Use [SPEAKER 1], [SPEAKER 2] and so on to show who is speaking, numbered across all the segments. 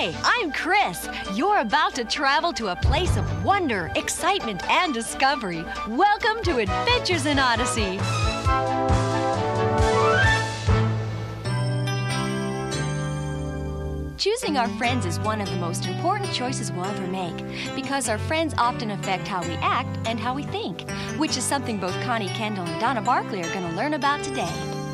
[SPEAKER 1] Hi, I'm Chris. You're about to travel to a place of wonder, excitement, and discovery. Welcome to Adventures in Odyssey. Choosing our friends is one of the most important choices we'll ever make because our friends often affect how we act and how we think, which is something both Connie Kendall and Donna Barkley are going to learn about today.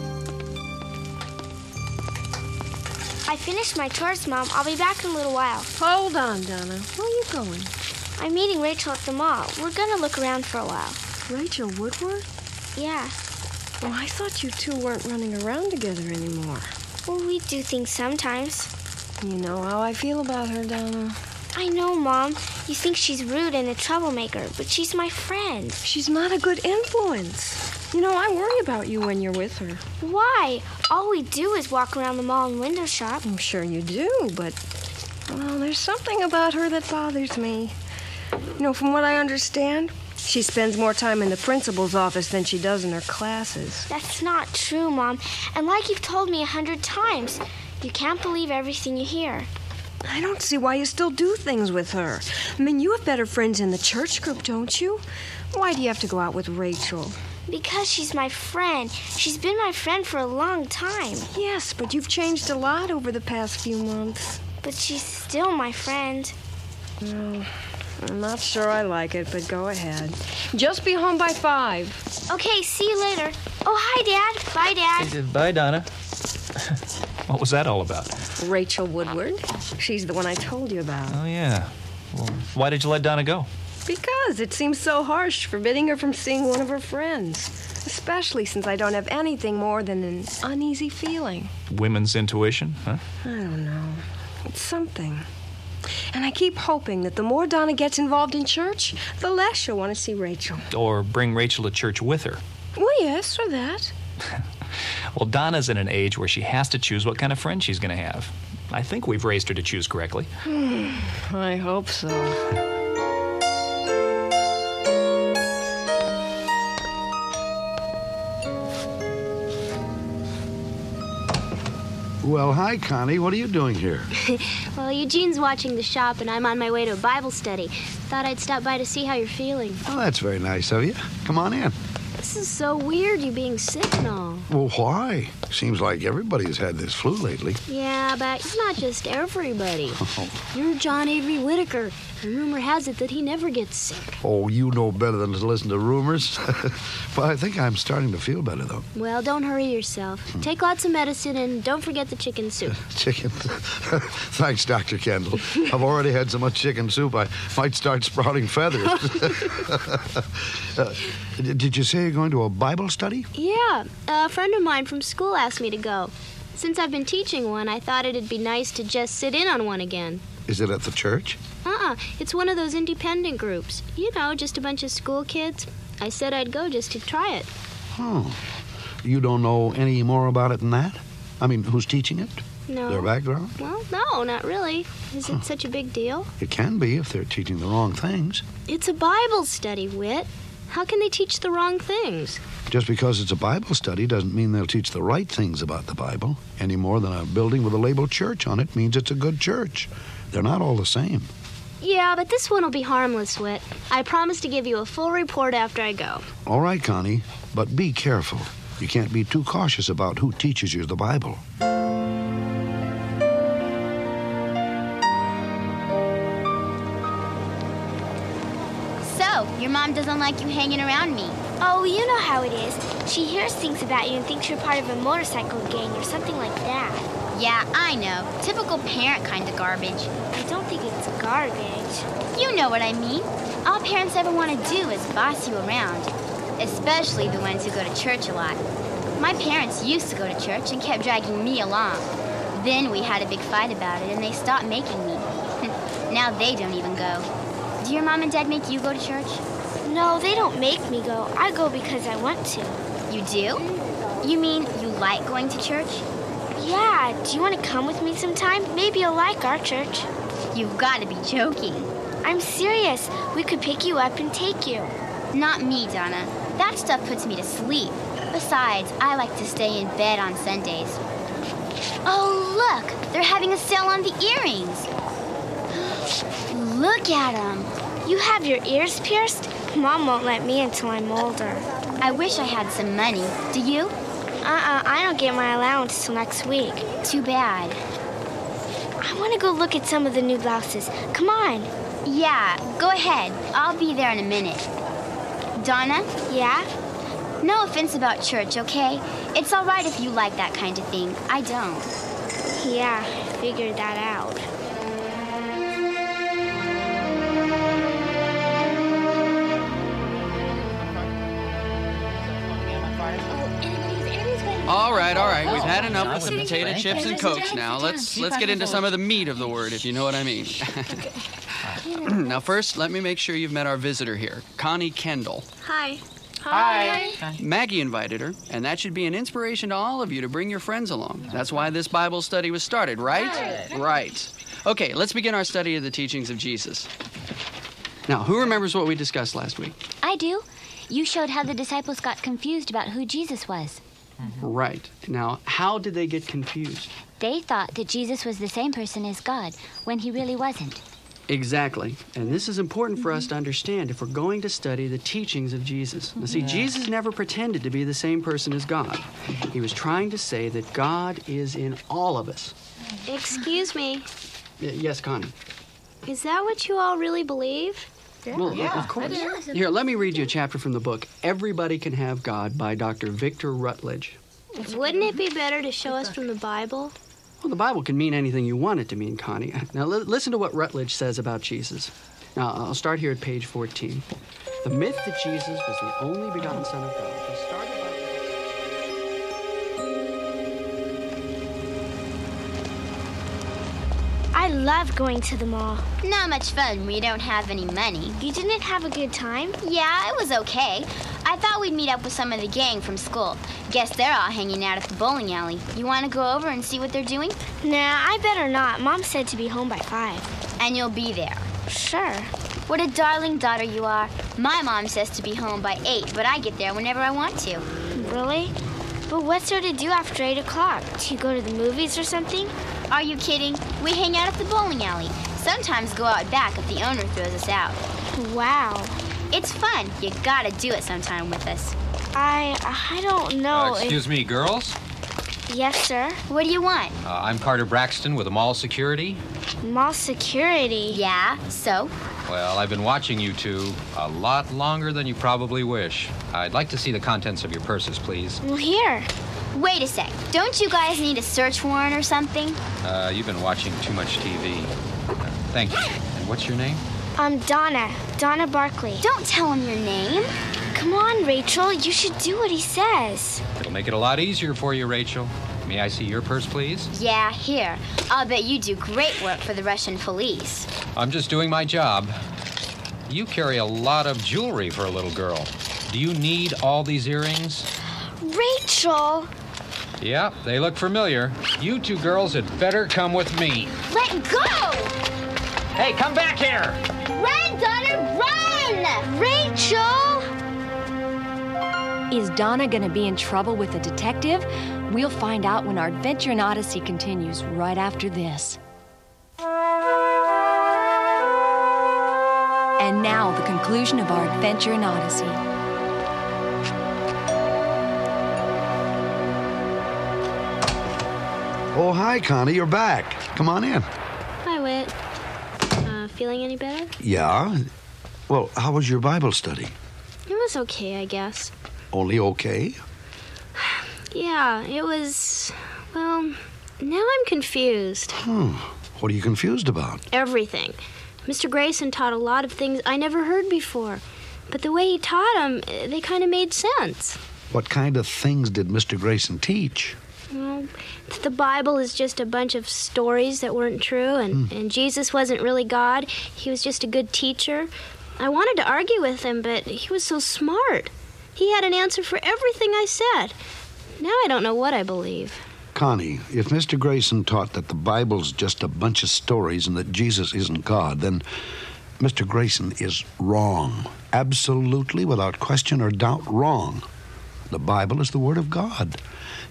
[SPEAKER 2] I finished my chores, Mom. I'll be back in a little while.
[SPEAKER 3] Hold on, Donna. Where are you going?
[SPEAKER 2] I'm meeting Rachel at the mall. We're going to look around for a while.
[SPEAKER 3] Rachel Woodward?
[SPEAKER 2] Yeah.
[SPEAKER 3] Well, I thought you two weren't running around together anymore.
[SPEAKER 2] Well, we do things sometimes.
[SPEAKER 3] You know how I feel about her, Donna.
[SPEAKER 2] I know, Mom. You think she's rude and a troublemaker, but she's my friend.
[SPEAKER 3] She's not a good influence. You know, I worry about you when you're with her.
[SPEAKER 2] Why? All we do is walk around the mall and window shop.
[SPEAKER 3] I'm sure you do, but, well, there's something about her that bothers me. You know, from what I understand, she spends more time in the principal's office than she does in her classes.
[SPEAKER 2] That's not true, Mom. And like you've told me 100 times, you can't believe everything you hear.
[SPEAKER 3] I don't see why you still do things with her. I mean, you have better friends in the church group, don't you? Why do you have to go out with Rachel?
[SPEAKER 2] Because she's my friend. She's been my friend for a long time.
[SPEAKER 3] Yes, but you've changed a lot over the past few months.
[SPEAKER 2] But she's still my friend.
[SPEAKER 3] Well, I'm not sure I like it, but go ahead. Just be home by 5.
[SPEAKER 2] Okay, see you later. Oh, hi, Dad. Bye, Dad.
[SPEAKER 4] Hey, bye, Donna. What was that all about?
[SPEAKER 3] Rachel Woodward. She's the one I told you about.
[SPEAKER 4] Oh, yeah. Well, why did you let Donna go?
[SPEAKER 3] Because it seems so harsh, forbidding her from seeing one of her friends. Especially since I don't have anything more than an uneasy feeling.
[SPEAKER 4] Women's intuition, huh?
[SPEAKER 3] I don't know. It's something. And I keep hoping that the more Donna gets involved in church, the less she'll want to see Rachel.
[SPEAKER 4] Or bring Rachel to church with her.
[SPEAKER 3] Well, yes, or that.
[SPEAKER 4] Well, Donna's in an age where she has to choose what kind of friend she's going to have. I think we've raised her to choose correctly.
[SPEAKER 3] I hope so.
[SPEAKER 5] Well, hi, Connie. What are you doing here?
[SPEAKER 6] Well, Eugene's watching the shop, and I'm on my way to a Bible study. Thought I'd stop by to see how you're feeling.
[SPEAKER 5] Oh, that's very nice of you. Come on in.
[SPEAKER 6] This is so weird, you being sick and all.
[SPEAKER 5] Well, why? Seems like everybody's had this flu lately.
[SPEAKER 6] Yeah, but it's not just everybody.
[SPEAKER 5] Oh.
[SPEAKER 6] You're John Avery Whitaker, and rumor has it that he never gets sick.
[SPEAKER 5] Oh, you know better than to listen to rumors. But I think I'm starting to feel better, though.
[SPEAKER 6] Well, don't hurry yourself. Take lots of medicine, and don't forget the chicken soup.
[SPEAKER 5] Chicken? Thanks, Dr. Kendall. I've already had so much chicken soup, I might start sprouting feathers. Did you say you're going to a Bible study?
[SPEAKER 6] Yeah, a friend of mine from school asked me to go. Since I've been teaching one, I thought it'd be nice to just sit in on one again.
[SPEAKER 5] Is it at the church?
[SPEAKER 6] It's one of those independent groups. You know, just a bunch of school kids. I said I'd go just to try it.
[SPEAKER 5] Oh. You don't know any more about it than that? I mean, who's teaching it?
[SPEAKER 6] No.
[SPEAKER 5] Their background?
[SPEAKER 6] Well, no, not really. Is it such a big deal?
[SPEAKER 5] It can be if they're teaching the wrong things.
[SPEAKER 6] It's a Bible study, Whit. How can they teach the wrong things?
[SPEAKER 5] Just because it's a Bible study doesn't mean they'll teach the right things about the Bible, any more than a building with a label church on it means it's a good church. They're not all the same.
[SPEAKER 6] Yeah, but this one will be harmless, Whit. I promise to give you a full report after I go.
[SPEAKER 5] All right, Connie, but be careful. You can't be too cautious about who teaches you the Bible.
[SPEAKER 7] So, your mom doesn't like you hanging around me.
[SPEAKER 2] Oh, you know how it is. She hears things about you and thinks you're part of a motorcycle gang or something like that.
[SPEAKER 7] Yeah, I know. Typical parent kind of garbage.
[SPEAKER 2] I don't think it's garbage.
[SPEAKER 7] You know what I mean. All parents ever want to do is boss you around. Especially the ones who go to church a lot. My parents used to go to church and kept dragging me along. Then we had a big fight about it and they stopped making me. Now they don't even go. Do your mom and dad make you go to church?
[SPEAKER 2] No, they don't make me go. I go because I want to.
[SPEAKER 7] You do? You mean you like going to church?
[SPEAKER 2] Yeah, do you want to come with me sometime? Maybe you'll like our church.
[SPEAKER 7] You've got to be joking.
[SPEAKER 2] I'm serious. We could pick you up and take you.
[SPEAKER 7] Not me, Donna. That stuff puts me to sleep. Besides, I like to stay in bed on Sundays. Oh, look! They're having a sale on the earrings. Look at them.
[SPEAKER 2] You have your ears pierced? Mom won't let me until I'm older.
[SPEAKER 7] I wish I had some money. Do you?
[SPEAKER 2] I don't get my allowance till next week.
[SPEAKER 7] Too bad.
[SPEAKER 2] I want to go look at some of the new blouses. Come on.
[SPEAKER 7] Yeah, go ahead. I'll be there in a minute. Donna?
[SPEAKER 2] Yeah?
[SPEAKER 7] No offense about church, okay? It's all right if you like that kind of thing. I don't.
[SPEAKER 2] Yeah, figured that out.
[SPEAKER 8] All right. We've had enough with the potato chips and Cokes now. Let's get into some of the meat of the word, if you know what I mean. Now, first, let me make sure you've met our visitor here, Connie Kendall.
[SPEAKER 6] Hi.
[SPEAKER 8] Maggie invited her, and that should be an inspiration to all of you to bring your friends along. That's why this Bible study was started, right? Right. Okay, let's begin our study of the teachings of Jesus. Now, who remembers what we discussed last week?
[SPEAKER 7] I do. You showed how the disciples got confused about who Jesus was.
[SPEAKER 8] Right. Now, how did they get confused?
[SPEAKER 7] They thought that Jesus was the same person as God, when he really wasn't.
[SPEAKER 8] Exactly. And this is important for us to understand if we're going to study the teachings of Jesus. Now, see, Jesus never pretended to be the same person as God. He was trying to say that God is in all of us.
[SPEAKER 6] Excuse me.
[SPEAKER 8] Yes, Connie.
[SPEAKER 6] Is that what you all really believe?
[SPEAKER 8] Well, of course. Here, let me read you a chapter from the book Everybody Can Have God by Dr. Victor Rutledge.
[SPEAKER 6] Wouldn't it be better to show us from the Bible?
[SPEAKER 8] Well, the Bible can mean anything you want it to mean, Connie. Now, listen to what Rutledge says about Jesus. Now, I'll start here at page 14. The myth that Jesus was the only begotten Son of God was started by...
[SPEAKER 2] I love going to the mall.
[SPEAKER 7] Not much fun when you don't have any money.
[SPEAKER 2] You didn't have a good time?
[SPEAKER 7] Yeah, it was okay. I thought we'd meet up with some of the gang from school. Guess they're all hanging out at the bowling alley. You want to go over and see what they're doing?
[SPEAKER 2] Nah, I better not. Mom said to be home by 5.
[SPEAKER 7] And you'll be there.
[SPEAKER 2] Sure.
[SPEAKER 7] What a darling daughter you are. My mom says to be home by 8, but I get there whenever I want to.
[SPEAKER 2] Really? But what's there to do after 8 o'clock? Do you go to the movies or something?
[SPEAKER 7] Are you kidding? We hang out at the bowling alley. Sometimes go out back if the owner throws us out.
[SPEAKER 2] Wow.
[SPEAKER 7] It's fun. You gotta do it sometime with us.
[SPEAKER 2] I don't know.
[SPEAKER 9] Excuse me, girls.
[SPEAKER 2] Yes, sir.
[SPEAKER 7] What do you want?
[SPEAKER 9] I'm Carter Braxton with the mall security.
[SPEAKER 2] Mall security?
[SPEAKER 7] Yeah, so?
[SPEAKER 9] Well, I've been watching you two a lot longer than you probably wish. I'd like to see the contents of your purses, please.
[SPEAKER 2] Well, here.
[SPEAKER 7] Wait a sec. Don't you guys need a search warrant or something?
[SPEAKER 9] You've been watching too much TV. Thank you. And what's your name?
[SPEAKER 2] Donna Barkley.
[SPEAKER 7] Don't tell him your name.
[SPEAKER 2] Come on, Rachel. You should do what he says.
[SPEAKER 9] It'll make it a lot easier for you, Rachel. May I see your purse, please?
[SPEAKER 7] Yeah, here. I'll bet you do great work for the Russian police.
[SPEAKER 9] I'm just doing my job. You carry a lot of jewelry for a little girl. Do you need all these earrings?
[SPEAKER 2] Rachel!
[SPEAKER 9] Yeah, they look familiar. You two girls had better come with me.
[SPEAKER 7] Let go!
[SPEAKER 9] Hey, come back here!
[SPEAKER 7] Run, Donna, run!
[SPEAKER 2] Rachel!
[SPEAKER 1] Is Donna going to be in trouble with the detective? We'll find out when our adventure in Odyssey continues right after this. And now, the conclusion of our adventure in Odyssey.
[SPEAKER 5] Oh, hi, Connie. You're back. Come on in.
[SPEAKER 6] Hi, Whit. Feeling any better?
[SPEAKER 5] Yeah? Well, how was your Bible study?
[SPEAKER 6] It was okay, I guess.
[SPEAKER 5] Only okay?
[SPEAKER 6] Yeah, it was... Well, now I'm confused.
[SPEAKER 5] What are you confused about?
[SPEAKER 6] Everything. Mr. Grayson taught a lot of things I never heard before. But the way he taught them, they kind of made sense.
[SPEAKER 5] What kind of things did Mr. Grayson teach?
[SPEAKER 6] Well, the Bible is just a bunch of stories that weren't true, and Jesus wasn't really God. He was just a good teacher. I wanted to argue with him, but he was so smart. He had an answer for everything I said. Now I don't know what I believe.
[SPEAKER 5] Connie, if Mr. Grayson taught that the Bible's just a bunch of stories and that Jesus isn't God, then Mr. Grayson is wrong. Absolutely, without question or doubt, wrong. The Bible is the Word of God.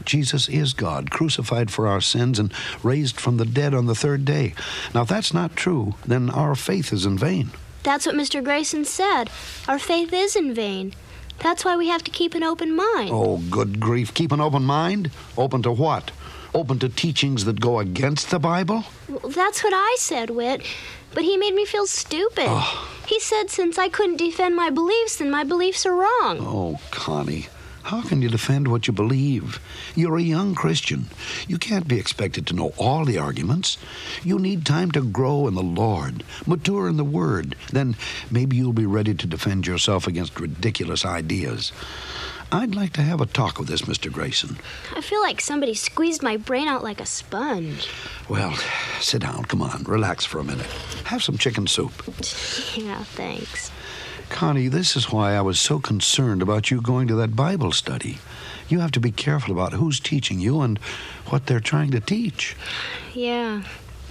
[SPEAKER 5] Jesus is God, crucified for our sins and raised from the dead on the third day. Now, if that's not true, then our faith is in vain.
[SPEAKER 6] That's what Mr. Grayson said. Our faith is in vain. That's why we have to keep an open mind.
[SPEAKER 5] Oh, good grief. Keep an open mind? Open to what? Open to teachings that go against the Bible?
[SPEAKER 6] Well, that's what I said, Whit. But he made me feel stupid.
[SPEAKER 5] Oh.
[SPEAKER 6] He said since I couldn't defend my beliefs, then my beliefs are wrong.
[SPEAKER 5] Oh, Connie, how can you defend what you believe? You're a young Christian. You can't be expected to know all the arguments. You need time to grow in the Lord, mature in the Word. Then maybe you'll be ready to defend yourself against ridiculous ideas. I'd like to have a talk with this Mr. Grayson.
[SPEAKER 6] I feel like somebody squeezed my brain out like a sponge.
[SPEAKER 5] Well, sit down. Come on. Relax for a minute. Have some chicken soup.
[SPEAKER 6] Yeah, thanks.
[SPEAKER 5] Connie, this is why I was so concerned about you going to that Bible study. You have to be careful about who's teaching you and what they're trying to teach.
[SPEAKER 6] Yeah.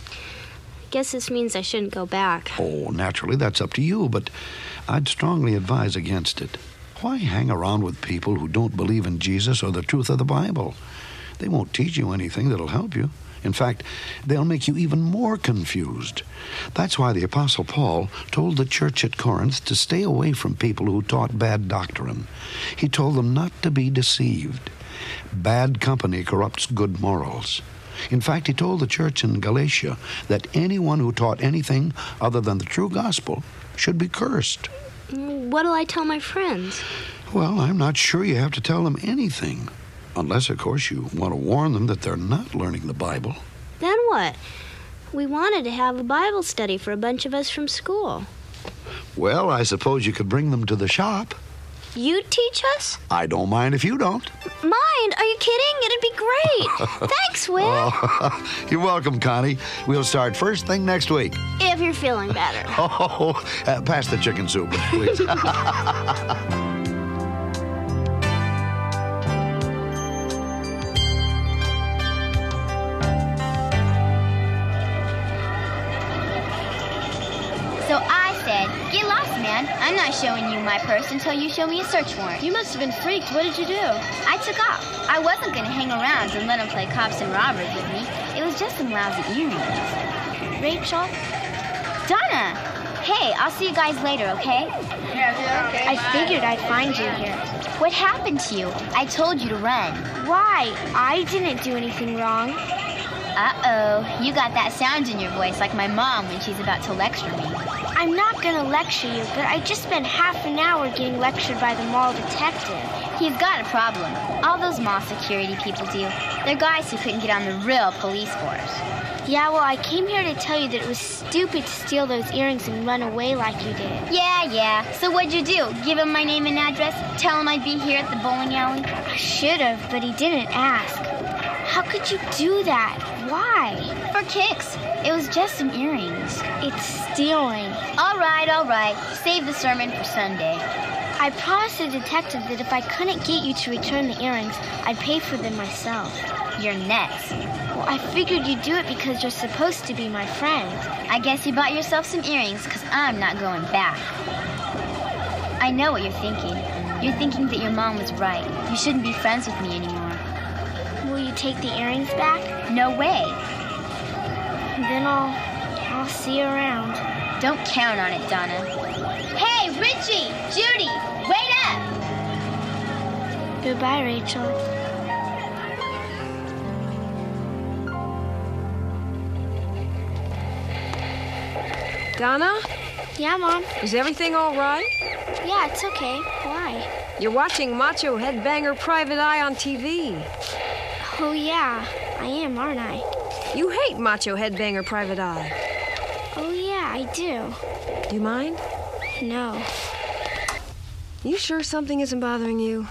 [SPEAKER 6] Guess this means I shouldn't go back.
[SPEAKER 5] Oh, naturally, that's up to you, but I'd strongly advise against it. Why hang around with people who don't believe in Jesus or the truth of the Bible? They won't teach you anything that'll help you. In fact, they'll make you even more confused. That's why the Apostle Paul told the church at Corinth to stay away from people who taught bad doctrine. He told them not to be deceived. Bad company corrupts good morals. In fact, he told the church in Galatia that anyone who taught anything other than the true gospel should be cursed.
[SPEAKER 6] What'll I tell my friends?
[SPEAKER 5] Well, I'm not sure you have to tell them anything. Unless, of course, you want to warn them that they're not learning the Bible.
[SPEAKER 6] Then what? We wanted to have a Bible study for a bunch of us from school.
[SPEAKER 5] Well, I suppose you could bring them to the shop.
[SPEAKER 6] You'd teach us?
[SPEAKER 5] I don't mind if you don't.
[SPEAKER 6] Mind? Are you kidding? It'd be great. Thanks, Whit.
[SPEAKER 5] Oh, you're welcome, Connie. We'll start first thing next week.
[SPEAKER 6] If you're feeling better.
[SPEAKER 5] Oh, pass the chicken soup, please.
[SPEAKER 7] So I said, get lost, man. I'm not showing you my purse until you show me a search warrant.
[SPEAKER 6] You must have been freaked. What did you do?
[SPEAKER 7] I took off. I wasn't going to hang around and let them play cops and robbers with me. It was just some lousy earrings.
[SPEAKER 2] Rachel?
[SPEAKER 7] Donna! Hey, I'll see you guys later, okay?
[SPEAKER 2] Yeah, okay. I figured I'd find you here.
[SPEAKER 7] What happened to you? I told you to run.
[SPEAKER 2] Why? I didn't do anything wrong.
[SPEAKER 7] Uh-oh. You got that sound in your voice like my mom when she's about to lecture me.
[SPEAKER 2] I'm not going to lecture you, but I just spent half an hour getting lectured by the mall detective.
[SPEAKER 7] He's got a problem. All those mall security people do. They're guys who couldn't get on the real police force.
[SPEAKER 2] Yeah, well, I came here to tell you that it was stupid to steal those earrings and run away like you did.
[SPEAKER 7] Yeah. So what'd you do? Give him my name and address? Tell him I'd be here at the bowling alley?
[SPEAKER 2] I should have, but he didn't ask. How could you do that? Why?
[SPEAKER 7] For kicks. It was just some earrings.
[SPEAKER 2] It's stealing.
[SPEAKER 7] All right. Save the sermon for Sunday.
[SPEAKER 2] I promised the detective that if I couldn't get you to return the earrings, I'd pay for them myself.
[SPEAKER 7] You're nuts.
[SPEAKER 2] Well, I figured you'd do it because you're supposed to be my friend.
[SPEAKER 7] I guess you bought yourself some earrings because I'm not going back. I know what you're thinking. You're thinking that your mom was right. You shouldn't be friends with me anymore.
[SPEAKER 2] Will you take the earrings back?
[SPEAKER 7] No way.
[SPEAKER 2] Then I'll see you around.
[SPEAKER 7] Don't count on it, Donna. Hey, Richie! Judy! Wait up!
[SPEAKER 2] Goodbye, Rachel.
[SPEAKER 3] Donna?
[SPEAKER 2] Yeah, Mom?
[SPEAKER 3] Is everything all right?
[SPEAKER 2] Yeah, it's okay. Why?
[SPEAKER 3] You're watching Macho Headbanger Private Eye on TV.
[SPEAKER 2] Oh, yeah. I am, aren't I?
[SPEAKER 3] You hate Macho Headbanger Private Eye.
[SPEAKER 2] Oh, yeah, I do.
[SPEAKER 3] Do you mind?
[SPEAKER 2] No.
[SPEAKER 3] You sure something isn't bothering you?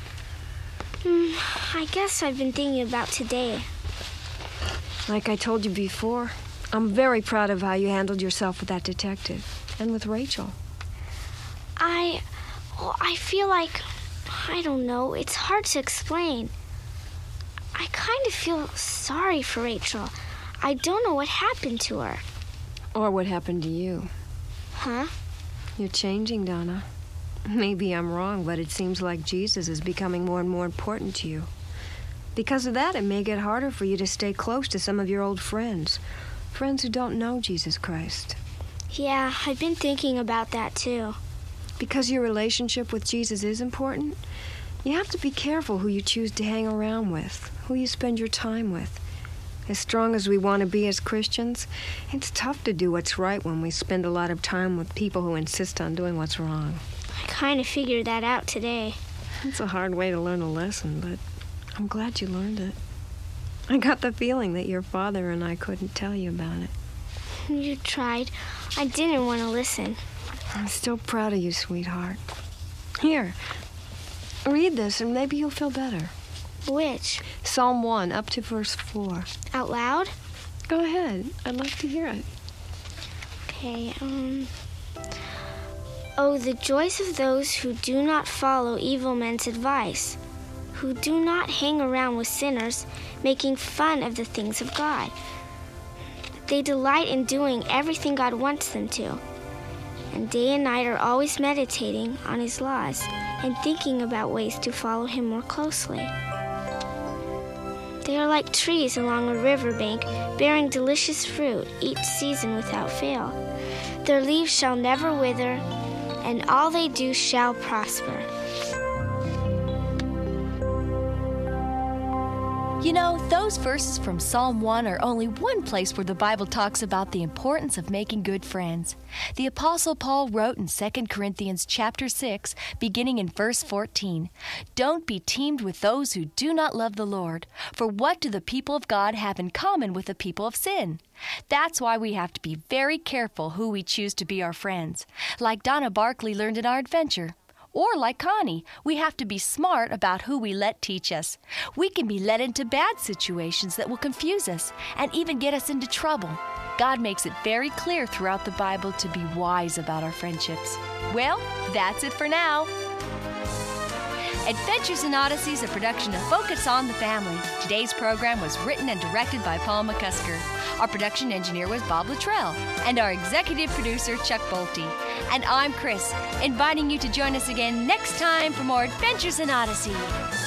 [SPEAKER 2] I guess I've been thinking about today.
[SPEAKER 3] Like I told you before, I'm very proud of how you handled yourself with that detective and with Rachel.
[SPEAKER 2] I feel like, I don't know, it's hard to explain. I kind of feel sorry for Rachel. I don't know what happened to her.
[SPEAKER 3] Or what happened to you.
[SPEAKER 2] Huh?
[SPEAKER 3] You're changing, Donna. Maybe I'm wrong, but it seems like Jesus is becoming more and more important to you. Because of that, it may get harder for you to stay close to some of your old friends. Friends who don't know Jesus Christ.
[SPEAKER 2] Yeah, I've been thinking about that too.
[SPEAKER 3] Because your relationship with Jesus is important, you have to be careful who you choose to hang around with, who you spend your time with. As strong as we want to be as Christians, it's tough to do what's right when we spend a lot of time with people who insist on doing what's wrong.
[SPEAKER 2] I kind of figured that out today.
[SPEAKER 3] It's a hard way to learn a lesson, but I'm glad you learned it. I got the feeling that your father and I couldn't tell you about it.
[SPEAKER 2] You tried. I didn't want to listen.
[SPEAKER 3] I'm still proud of you, sweetheart. Here, read this and maybe you'll feel better.
[SPEAKER 2] Which?
[SPEAKER 3] Psalm 1, up to verse 4.
[SPEAKER 2] Out loud?
[SPEAKER 3] Go ahead. I'd like to hear it.
[SPEAKER 2] Okay, Oh, the joys of those who do not follow evil men's advice, who do not hang around with sinners, making fun of the things of God. They delight in doing everything God wants them to, and day and night are always meditating on His laws and thinking about ways to follow Him more closely. They are like trees along a riverbank, bearing delicious fruit each season without fail. Their leaves shall never wither, and all they do shall prosper.
[SPEAKER 1] You know, those verses from Psalm 1 are only one place where the Bible talks about the importance of making good friends. The Apostle Paul wrote in 2 Corinthians chapter 6, beginning in verse 14, "Don't be teamed with those who do not love the Lord, for what do the people of God have in common with the people of sin?" That's why we have to be very careful who we choose to be our friends, like Donna Barkley learned in our adventure. Or like Connie, we have to be smart about who we let teach us. We can be led into bad situations that will confuse us and even get us into trouble. God makes it very clear throughout the Bible to be wise about our friendships. Well, that's it for now. Adventures in Odyssey is a production of Focus on the Family. Today's program was written and directed by Paul McCusker. Our production engineer was Bob Luttrell, and our executive producer, Chuck Bolte. And I'm Chris, inviting you to join us again next time for more Adventures in Odyssey.